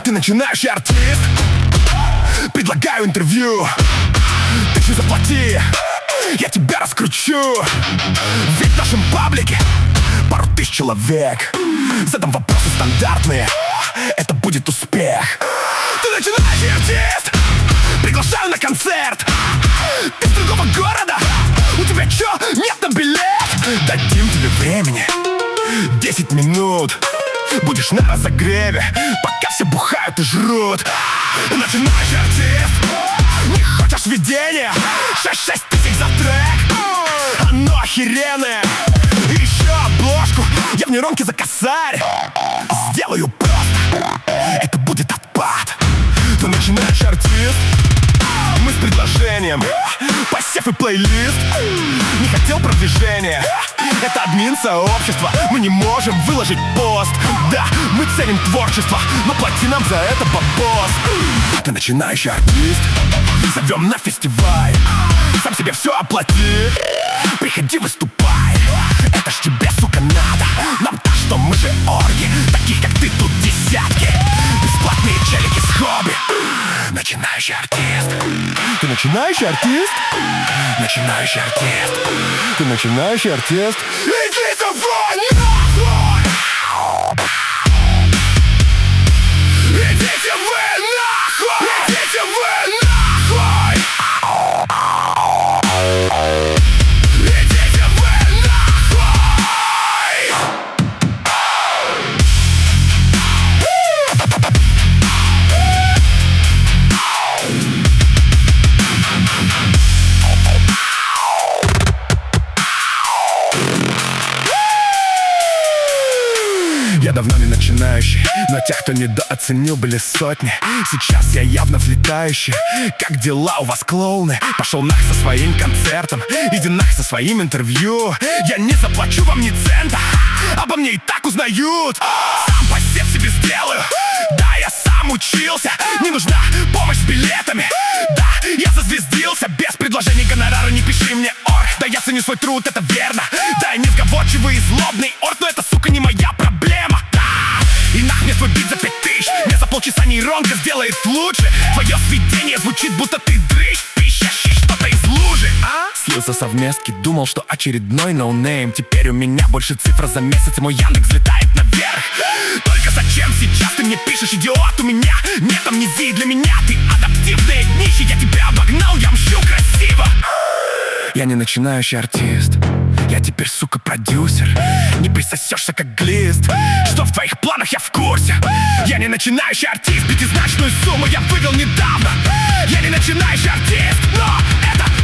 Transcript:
Ты начинающий артист, предлагаю интервью. Ты же заплати, я тебя раскручу. Ведь в нашем паблике пару тысяч человек. Задам вопросы стандартные, это будет успех. Ты начинающий артист, приглашаю на концерт. Ты с другого города, у тебя чё, нет на билет? Дадим тебе времени 10 минут. Будешь на разогреве, пока все бухают и жрут. Начинающий артист, не хочешь видения? 6 тысяч за трек, оно охеренное. И еще обложку я в нейронке за косарь сделаю просто, это будет отпад. Ты начинающий артист, мы с предложением, посев и плейлист. Не хотел продвижения, это админ сообщества. Мы не можем выложить пост. Да, мы ценим творчество, но плати нам за это бабос. Ты начинающий артист, зовем на фестиваль. Сам себе все оплати, приходи, выступай. Это ж тебе, сука, надо. Нам-то что, мы же орги, таких как ты тут десятки. Бесплатные челики с хобби. Начинающий артист. Ты начинающий артист? Начинающий артист. Ты начинающий артист. Идите вы нахуй! Идите вы нахуй! Идите вы нахуй! Идите вы нахуй! Я давно не начинающий, но тех, кто недооценил, были сотни. Сейчас я явно взлетающий. Как дела у вас, клоуны? Пошел нах со своим концертом, иди нах со своим интервью. Я не заплачу вам ни цента, обо мне и так узнают. Сам посев себе сделаю, да, я сам учился. Не нужна помощь с билетами, да, я зазвездился. Без предложений гонорара не пиши мне орг. Да, я ценю свой труд, это верно. Да, я несговорчивый и злобный орг, но это, сука, не моя проблема. И нах мне свой бит за 5000. Мне за полчаса нейронка сделает лучше. Твое сведение звучит, будто ты дрыщ, пищащий что-то из лужи. Слился совместки, думал, что очередной ноунейм. Теперь у меня больше цифр за месяц, и мой Яндекс взлетает наверх. Только зачем сейчас ты мне пишешь, идиот? У меня нет амнезии, для меня ты адаптивный нищий. Я тебя обогнал, я мщу красиво. Я не начинающий артист, я теперь, сука, продюсер. Не присосешься, как глист. Что в твоих планах, я в курсе. Я не начинающий артист, пятизначную сумму я вывел недавно. Я не начинающий артист, но это